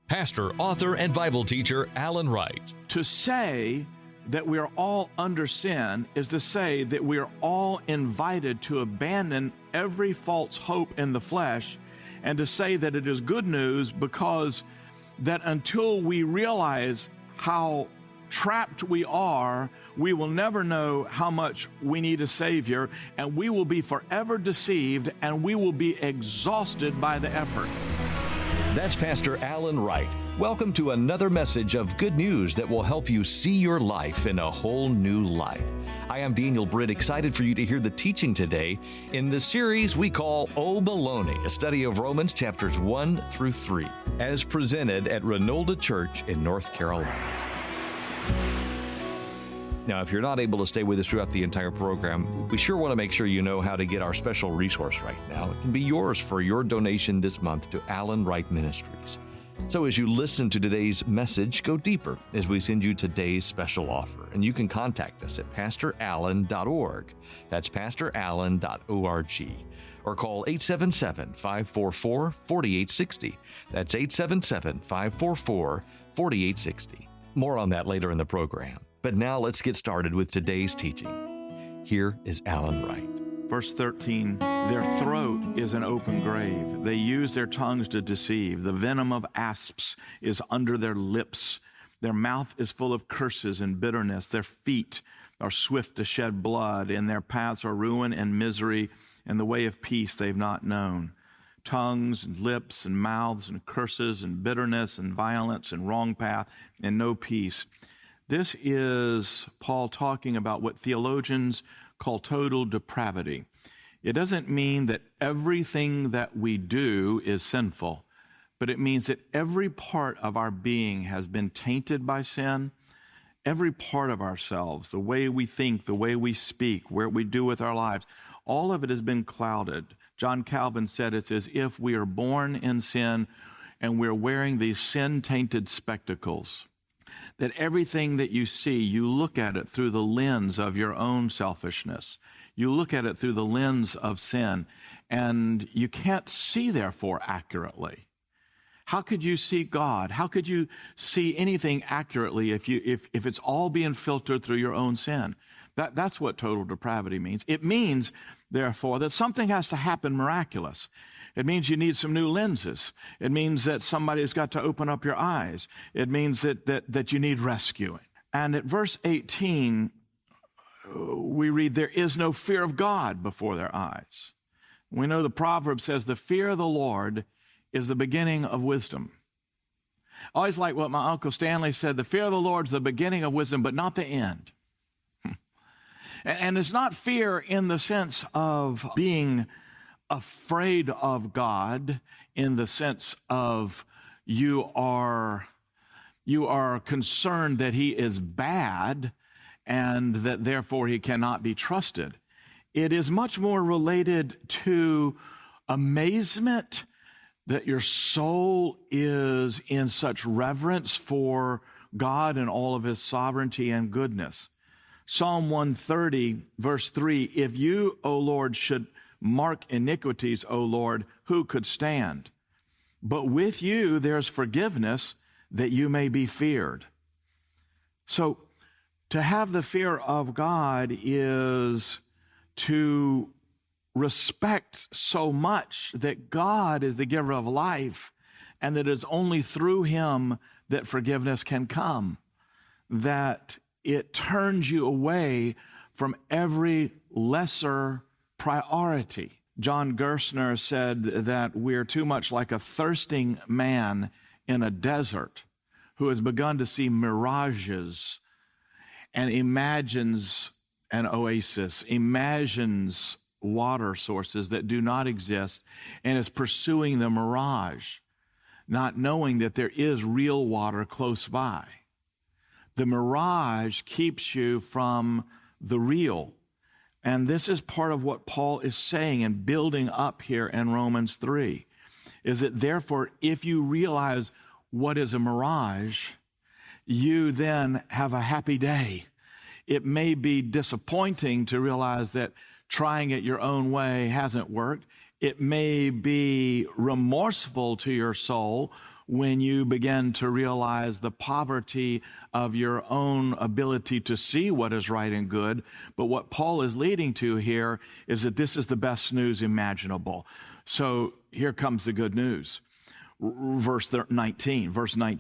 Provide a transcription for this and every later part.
pastor, author, and Bible teacher Alan Wright. To say that we are all under sin is to say that we are all invited to abandon every false hope in the flesh, and to say that it is good news, because that until we realize how trapped we are, we will never know how much we need a Savior, and we will be forever deceived, and we will be exhausted by the effort. That's Pastor Alan Wright. Welcome to another message of good news that will help you see your life in a whole new light. I am Daniel Britt, excited for you to hear the teaching today in the series we call Oh Baloney, a study of Romans chapters 1 through 3, as presented at Renolda Church in North Carolina. Now, if you're not able to stay with us throughout the entire program, we sure want to make sure you know how to get our special resource right now. It can be yours for your donation this month to Alan Wright Ministries. So as you listen to today's message, go deeper as we send you today's special offer. And you can contact us at pastorallen.org. That's pastorallen.org. Or call 877-544-4860. That's 877-544-4860. More on that later in the program. But now let's get started with today's teaching. Here is Alan Wright. Verse 13, their throat is an open grave. They use their tongues to deceive. The venom of asps is under their lips. Their mouth is full of curses and bitterness. Their feet are swift to shed blood, and their paths are ruin and misery, and the way of peace they've not known. Tongues and lips and mouths and curses and bitterness and violence and wrong path and no peace. This is Paul talking about what theologians call total depravity. It doesn't mean that everything that we do is sinful, but it means that every part of our being has been tainted by sin. Every part of ourselves, the way we think, the way we speak, what we do with our lives, all of it has been clouded. John Calvin said it's as if we are born in sin and we're wearing these sin-tainted spectacles. That everything that you see, you look at it through the lens of your own selfishness. You look at it through the lens of sin, and you can't see, therefore, accurately. How could you see God? How could you see anything accurately if it's all being filtered through your own sin? That's what total depravity means. It means, therefore, that something has to happen miraculous. It means you need some new lenses. It means that somebody's got to open up your eyes. It means that you need rescuing. And at verse 18, we read, there is no fear of God before their eyes. We know the proverb says, the fear of the Lord is the beginning of wisdom. I always like what my Uncle Stanley said, the fear of the Lord is the beginning of wisdom, but not the end. And it's not fear in the sense of being afraid of God, in the sense of you are concerned that he is bad and that therefore he cannot be trusted. It is much more related to amazement that your soul is in such reverence for God and all of his sovereignty and goodness. Psalm 130, verse 3, if you, O Lord, should mark iniquities, O Lord, who could stand? But with you there's forgiveness, that you may be feared. So to have the fear of God is to respect so much that God is the giver of life, and that it's only through him that forgiveness can come, that it turns you away from every lesser priority. John Gerstner said that we're too much like a thirsting man in a desert who has begun to see mirages and imagines an oasis, imagines water sources that do not exist, and is pursuing the mirage, not knowing that there is real water close by. The mirage keeps you from the real. And this is part of what Paul is saying and building up here in Romans 3, is that therefore, if you realize what is a mirage, you then have a happy day. It may be disappointing to realize that trying it your own way hasn't worked. It may be remorseful to your soul when you begin to realize the poverty of your own ability to see what is right and good. But what Paul is leading to here is that this is the best news imaginable. So here comes the good news. Verse 19.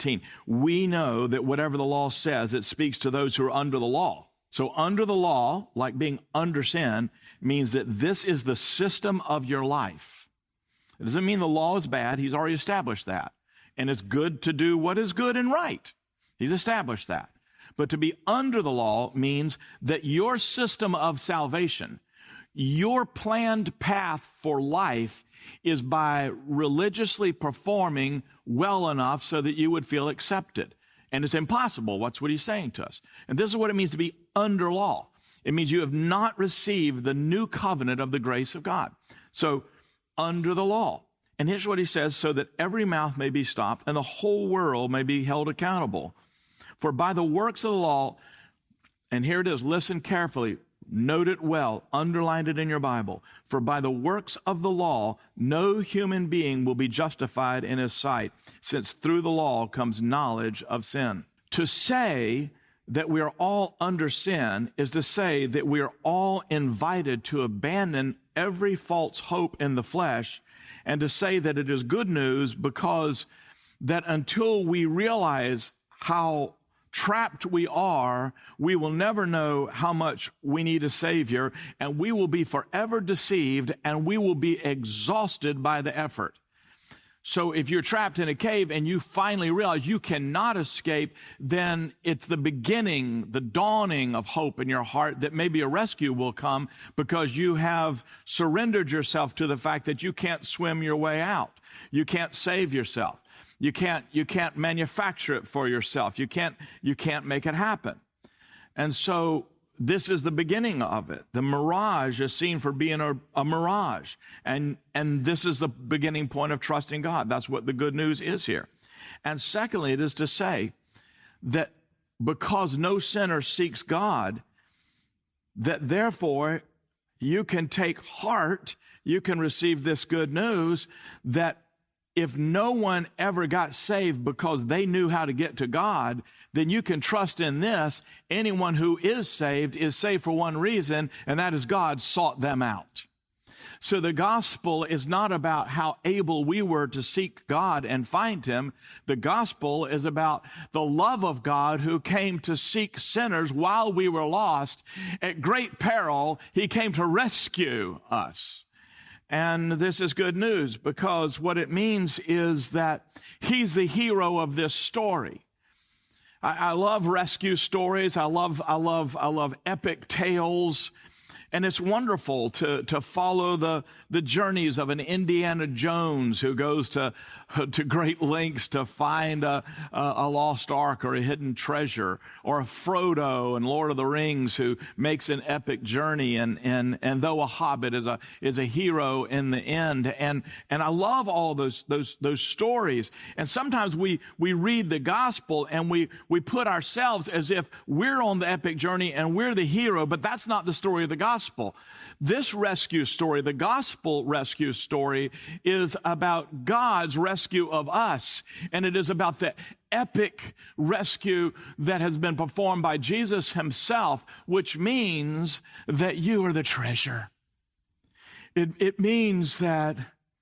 We know that whatever the law says, it speaks to those who are under the law. So under the law, like being under sin, means that this is the system of your life. It doesn't mean the law is bad. He's already established that. And it's good to do what is good and right. He's established that. But to be under the law means that your system of salvation, your planned path for life, is by religiously performing well enough so that you would feel accepted. And it's impossible. That's what he's saying to us. And this is what it means to be under law. It means you have not received the new covenant of the grace of God. So under the law. And here's what he says, so that every mouth may be stopped and the whole world may be held accountable. For by the works of the law, and here it is, listen carefully, note it well, underline it in your Bible. For by the works of the law, no human being will be justified in his sight, since through the law comes knowledge of sin. To say that we are all under sin is to say that we are all invited to abandon every false hope in the flesh, and to say that it is good news, because that until we realize how trapped we are, we will never know how much we need a Savior, and we will be forever deceived, and we will be exhausted by the effort. So if you're trapped in a cave and you finally realize you cannot escape, then it's the beginning, the dawning of hope in your heart that maybe a rescue will come, because you have surrendered yourself to the fact that you can't swim your way out. You can't save yourself. You can't manufacture it for yourself. You can't make it happen. And so this is the beginning of it. The mirage is seen for being a mirage. And this is the beginning point of trusting God. That's what the good news is here. And secondly, it is to say that because no sinner seeks God, that therefore you can take heart, you can receive this good news that if no one ever got saved because they knew how to get to God, then you can trust in this. Anyone who is saved for one reason, and that is God sought them out. So the gospel is not about how able we were to seek God and find him. The gospel is about the love of God who came to seek sinners while we were lost. At great peril, he came to rescue us. And this is good news, because what it means is that he's the hero of this story. I love rescue stories. I love epic tales. And it's wonderful to follow the journeys of an Indiana Jones who goes to great lengths to find a lost ark or a hidden treasure, or a Frodo in Lord of the Rings who makes an epic journey, and though a hobbit is a hero in the end. And I love all those stories. And sometimes we read the gospel and we put ourselves as if we're on the epic journey and we're the hero, but that's not the story of the gospel. This rescue story, the gospel rescue story, is about God's rescue of us. And it is about the epic rescue that has been performed by Jesus himself, which means that you are the treasure. It means that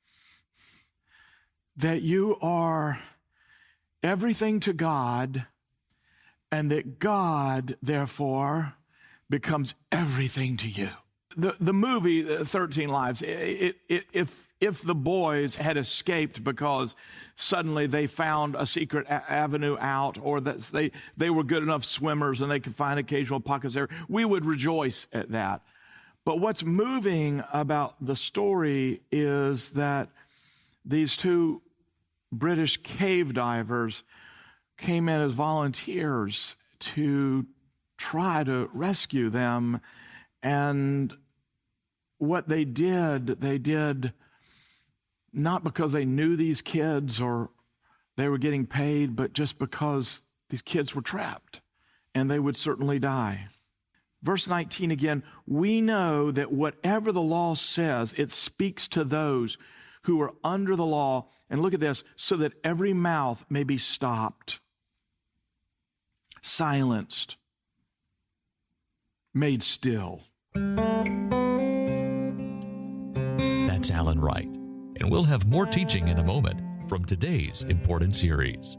you are everything to God, and that God, therefore, becomes everything to you. The movie 13 Lives, if the boys had escaped because suddenly they found a secret avenue out, or that they were good enough swimmers and they could find occasional pockets there, we would rejoice at that. But what's moving about the story is that these two British cave divers came in as volunteers to try to rescue them. And what they did not because they knew these kids or they were getting paid, but just because these kids were trapped and they would certainly die. Verse 19 again, we know that whatever the law says, it speaks to those who are under the law, and look at this, so that every mouth may be stopped, silenced, made still. That's Alan Wright, and we'll have more teaching in a moment from today's important series.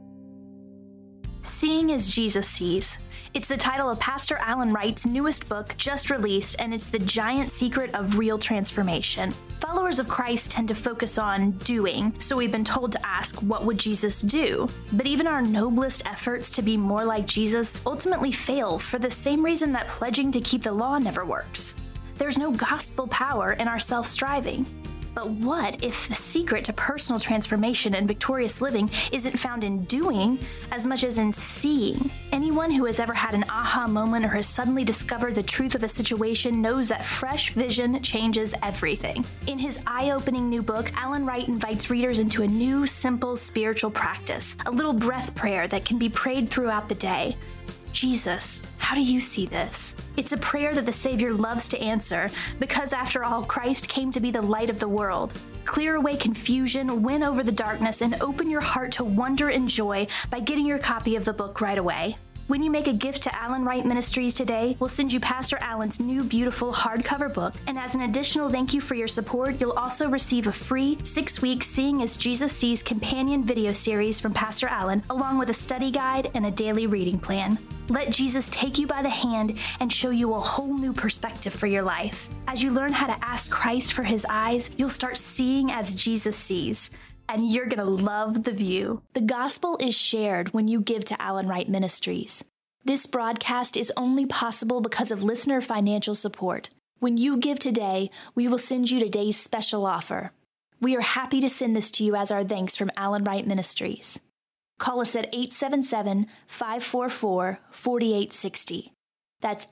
Seeing as Jesus Sees. It's the title of Pastor Alan Wright's newest book, just released, and it's the giant secret of real transformation. Followers of Christ tend to focus on doing, so we've been told to ask, what would Jesus do? But even our noblest efforts to be more like Jesus ultimately fail for the same reason that pledging to keep the law never works. There's no gospel power in our self-striving. But what if the secret to personal transformation and victorious living isn't found in doing as much as in seeing? Anyone who has ever had an aha moment or has suddenly discovered the truth of a situation knows that fresh vision changes everything. In his eye-opening new book, Alan Wright invites readers into a new, simple spiritual practice, a little breath prayer that can be prayed throughout the day. Jesus, how do you see this? It's a prayer that the Savior loves to answer because, after all, Christ came to be the light of the world. Clear away confusion, win over the darkness, and open your heart to wonder and joy by getting your copy of the book right away. When you make a gift to Alan Wright Ministries today, we'll send you Pastor Alan's new beautiful hardcover book, and as an additional thank you for your support, you'll also receive a free 6-week Seeing as Jesus Sees companion video series from Pastor Alan, along with a study guide and a daily reading plan. Let Jesus take you by the hand and show you a whole new perspective for your life. As you learn how to ask Christ for his eyes, you'll start seeing as Jesus sees. And you're going to love the view. The gospel is shared when you give to Alan Wright Ministries. This broadcast is only possible because of listener financial support. When you give today, we will send you today's special offer. We are happy to send this to you as our thanks from Alan Wright Ministries. Call us at 877-544-4860. That's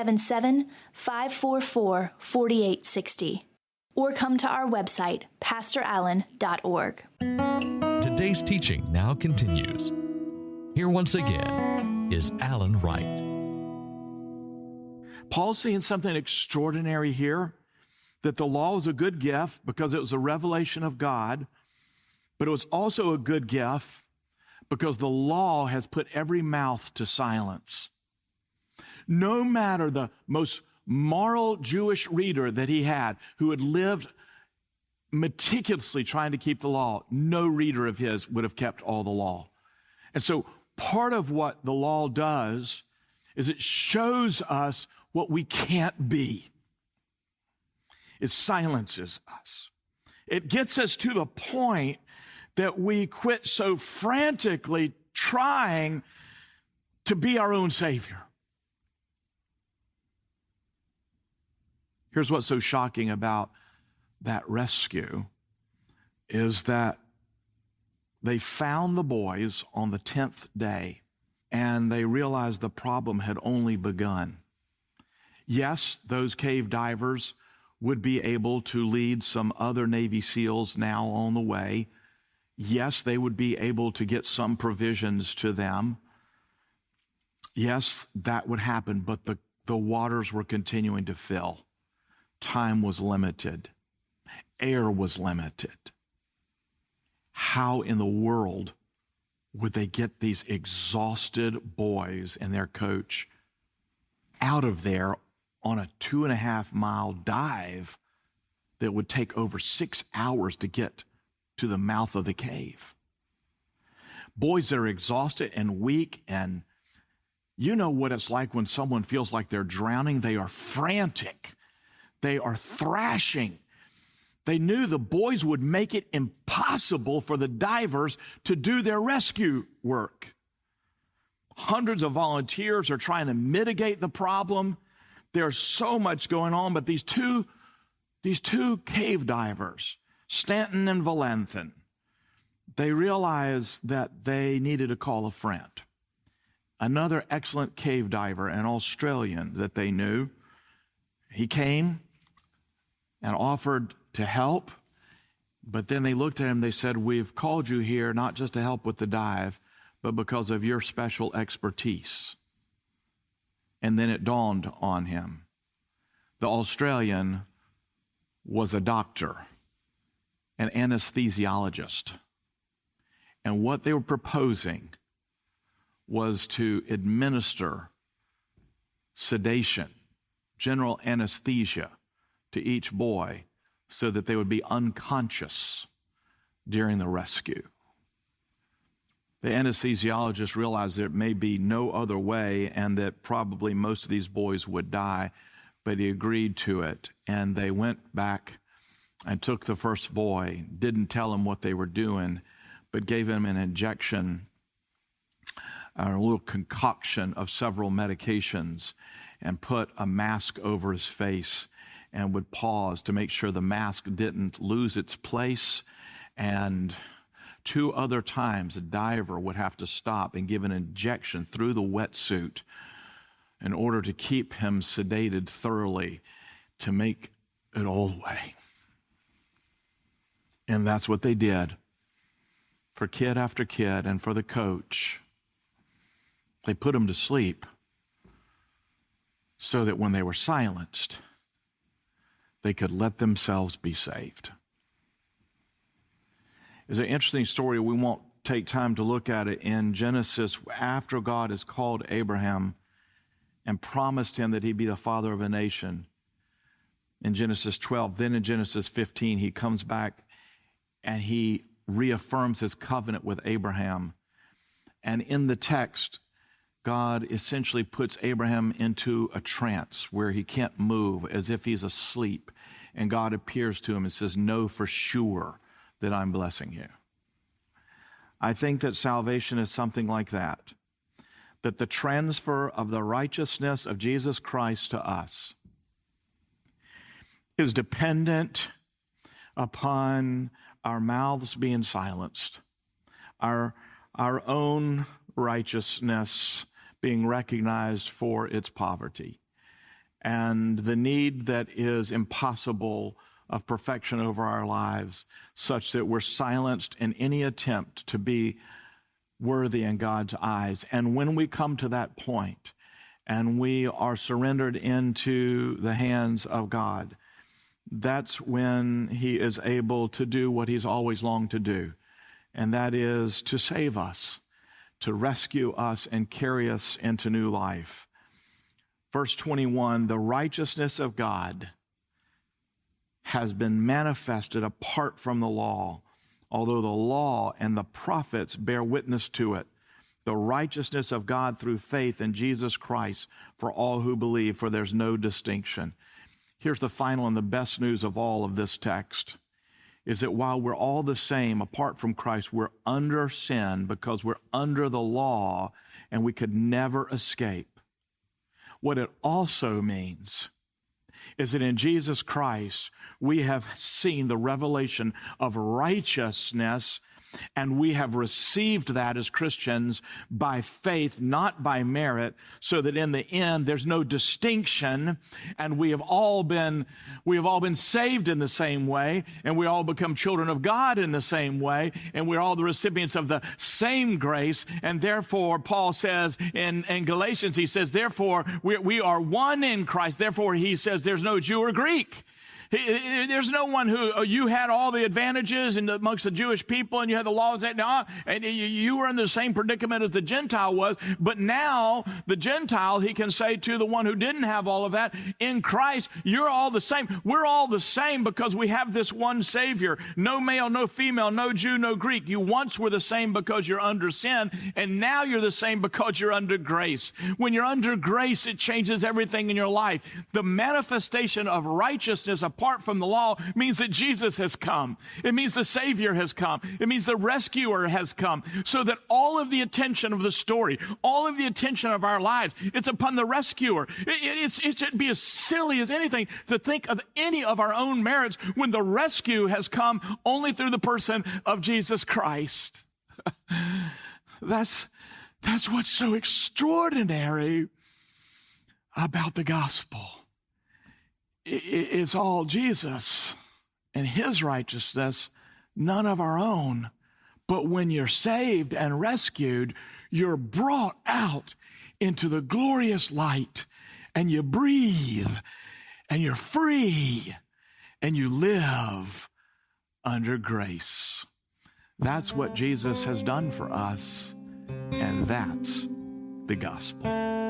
877-544-4860. Or come to our website, pastorallen.org. Today's teaching now continues. Here once again is Alan Wright. Paul's seeing something extraordinary here, that the law was a good gift because it was a revelation of God, but it was also a good gift because the law has put every mouth to silence. No matter the most moral Jewish reader that he had, who had lived meticulously trying to keep the law, no reader of his would have kept all the law. And so part of what the law does is it shows us what we can't be. It silences us. It gets us to the point that we quit so frantically trying to be our own Savior. Here's what's so shocking about that rescue is that they found the boys on the 10th day, and they realized the problem had only begun. Yes, those cave divers would be able to lead some other Navy SEALs now on the way. Yes, they would be able to get some provisions to them. Yes, that would happen, but the waters were continuing to fill. Time was limited. Air was limited. How in the world would they get these exhausted boys and their coach out of there on a 2.5-mile dive that would take over 6 hours to get to the mouth of the cave? Boys that are exhausted and weak, and you know what it's like when someone feels like they're drowning. They are frantic. They are thrashing. They knew the boys would make it impossible for the divers to do their rescue work. Hundreds of volunteers are trying to mitigate the problem. There's so much going on, but these two cave divers, Stanton and Valenthin, they realized that they needed to call a friend. Another excellent cave diver, an Australian that they knew, he came and offered to help, but then they looked at him, they said, "We've called you here not just to help with the dive, but because of your special expertise." And then it dawned on him. The Australian was a doctor, an anesthesiologist. And what they were proposing was to administer sedation, general anesthesia, to each boy so that they would be unconscious during the rescue. The anesthesiologist realized there may be no other way and that probably most of these boys would die, but he agreed to it. And they went back and took the first boy, didn't tell him what they were doing, but gave him an injection, a little concoction of several medications, and put a mask over his face and would pause to make sure the mask didn't lose its place. And 2 other times, a diver would have to stop and give an injection through the wetsuit in order to keep him sedated thoroughly to make it all the way. And that's what they did for kid after kid. And for the coach, they put him to sleep so that when they were silenced, they could let themselves be saved. It's an interesting story. We won't take time to look at it. In Genesis, after God has called Abraham and promised him that he'd be the father of a nation, in Genesis 12, then in Genesis 15, he comes back and he reaffirms his covenant with Abraham. And in the text, God essentially puts Abraham into a trance where he can't move, as if he's asleep. And God appears to him and says, "Know for sure that I'm blessing you." I think that salvation is something like that the transfer of the righteousness of Jesus Christ to us is dependent upon our mouths being silenced, our own righteousness being recognized for its poverty, and the need that is impossible of perfection over our lives, such that we're silenced in any attempt to be worthy in God's eyes. And when we come to that point and we are surrendered into the hands of God, that's when he is able to do what he's always longed to do, and that is to save us, to rescue us and carry us into new life. Verse 21, the righteousness of God has been manifested apart from the law, although the law and the prophets bear witness to it. The righteousness of God through faith in Jesus Christ for all who believe, for there's no distinction. Here's the final and the best news of all of this text, is that while we're all the same apart from Christ, we're under sin because we're under the law and we could never escape. What it also means is that in Jesus Christ, we have seen the revelation of righteousness, and we have received that as Christians by faith, not by merit, so that in the end there's no distinction, and we have all been saved in the same way, and we all become children of God in the same way, and we're all the recipients of the same grace. And therefore, Paul says in Galatians, he says, therefore we are one in Christ. Therefore, he says there's no Jew or Greek. There's no one who, you had all the advantages amongst the Jewish people and you had the laws and you were in the same predicament as the Gentile was. But now the Gentile, he can say to the one who didn't have all of that, in Christ, you're all the same. We're all the same because we have this one Savior. No male, no female, no Jew, no Greek. You once were the same because you're under sin, and now you're the same because you're under grace. When you're under grace, it changes everything in your life. The manifestation of righteousness apart from the law means that Jesus has come. It means the Savior has come. It means the rescuer has come, so that all of the attention of the story, all of the attention of our lives, it's upon the rescuer. It should be as silly as anything to think of any of our own merits when the rescue has come only through the person of Jesus Christ. That's what's so extraordinary about the gospel. It's all Jesus and his righteousness, none of our own. But when you're saved and rescued, you're brought out into the glorious light, and you breathe, and you're free, and you live under grace. That's what Jesus has done for us, and that's the gospel.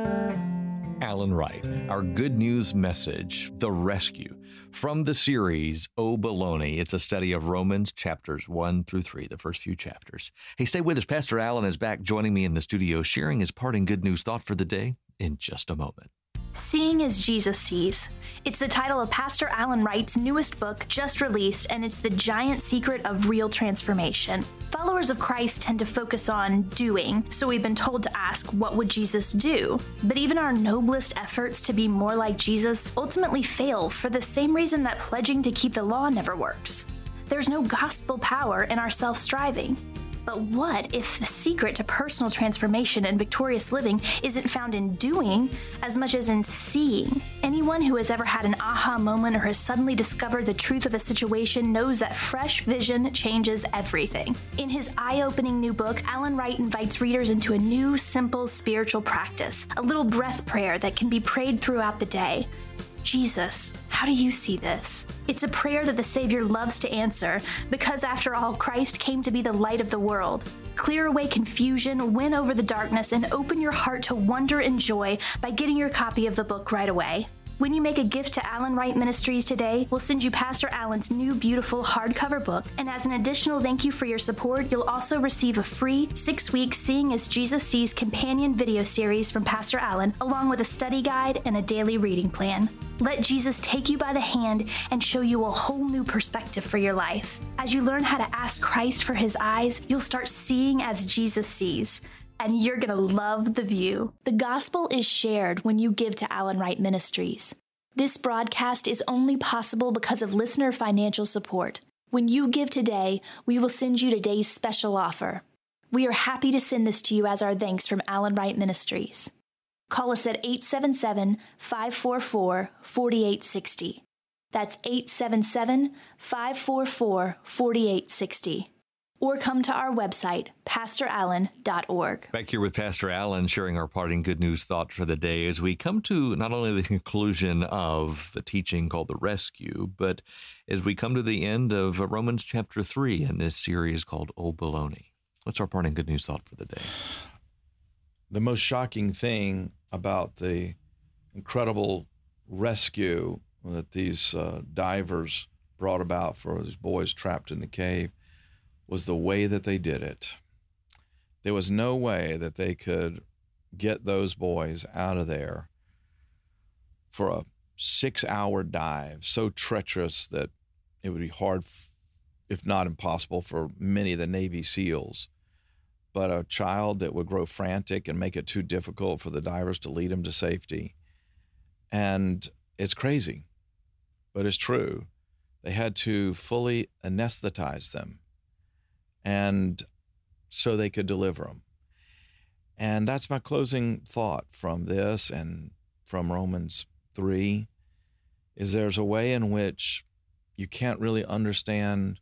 Alan Wright, our good news message, The Rescue, from the series, Oh Baloney. It's a study of Romans chapters 1 through 3, the first few chapters. Hey, stay with us. Pastor Alan is back joining me in the studio, sharing his parting good news thought for the day in just a moment. Seeing as Jesus Sees. It's the title of Pastor Alan Wright's newest book, just released, and it's the giant secret of real transformation. Followers of Christ tend to focus on doing, so we've been told to ask, what would Jesus do? But even our noblest efforts to be more like Jesus ultimately fail for the same reason that pledging to keep the law never works. There's no gospel power in our self-striving. But what if the secret to personal transformation and victorious living isn't found in doing as much as in seeing? Anyone who has ever had an aha moment or has suddenly discovered the truth of a situation knows that fresh vision changes everything. In his eye-opening new book, Alan Wright invites readers into a new, simple spiritual practice, a little breath prayer that can be prayed throughout the day. Jesus, how do you see this? It's a prayer that the Savior loves to answer because, after all, Christ came to be the light of the world. Clear away confusion, win over the darkness, and open your heart to wonder and joy by getting your copy of the book right away. When you make a gift to Alan Wright Ministries today, we'll send you Pastor Alan's new beautiful hardcover book, and as an additional thank you for your support, you'll also receive a free 6-week Seeing as Jesus Sees companion video series from Pastor Alan, along with a study guide and a daily reading plan. Let Jesus take you by the hand and show you a whole new perspective for your life. As you learn how to ask Christ for his eyes, you'll start seeing as Jesus sees. And you're going to love the view. The gospel is shared when you give to Alan Wright Ministries. This broadcast is only possible because of listener financial support. When you give today, we will send you today's special offer. We are happy to send this to you as our thanks from Alan Wright Ministries. Call us at 877-544-4860. That's 877-544-4860. Or come to our website, pastorallen.org. Back here with Pastor Alan, sharing our parting good news thought for the day as we come to not only the conclusion of the teaching called The Rescue, but as we come to the end of Romans chapter 3 in this series called Oh Baloney. What's our parting good news thought for the day? The most shocking thing about the incredible rescue that these divers brought about for these boys trapped in the cave was the way that they did it. There was no way that they could get those boys out of there for a 6-hour dive, so treacherous that it would be hard, if not impossible, for many of the Navy SEALs. But a child that would grow frantic and make it too difficult for the divers to lead him to safety. And it's crazy, but it's true. They had to fully anesthetize them, and so they could deliver them. And that's my closing thought from this and from Romans 3, is there's a way in which you can't really understand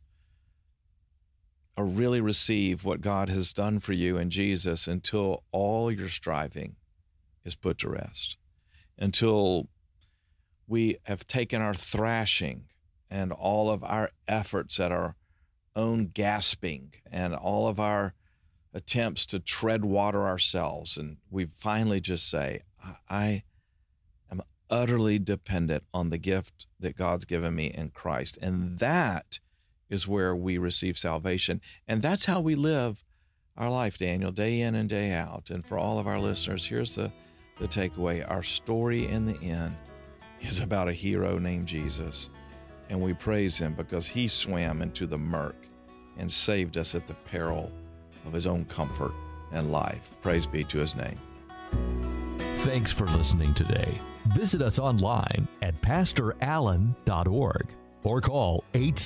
or really receive what God has done for you in Jesus until all your striving is put to rest, until we have taken our thrashing and all of our efforts at our own gasping and all of our attempts to tread water ourselves, and we finally just say, I am utterly dependent on the gift that God's given me in Christ. And that is where we receive salvation. And that's how we live our life, Daniel, day in and day out. And for all of our listeners, here's the takeaway. Our story in the end is about a hero named Jesus. And we praise him because he swam into the murk and saved us at the peril of his own comfort and life. Praise be to his name. Thanks for listening today. Visit us online at pastorallen.org or call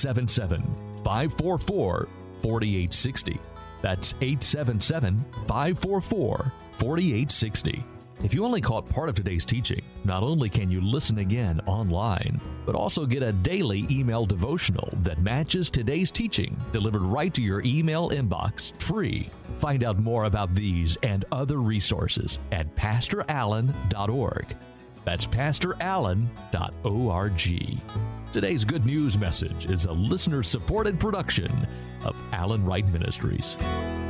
877-544-4860. That's 877-544-4860. If you only caught part of today's teaching, not only can you listen again online, but also get a daily email devotional that matches today's teaching delivered right to your email inbox, free. Find out more about these and other resources at pastorallen.org. That's pastorallen.org. Today's good news message is a listener-supported production of Allen Wright Ministries.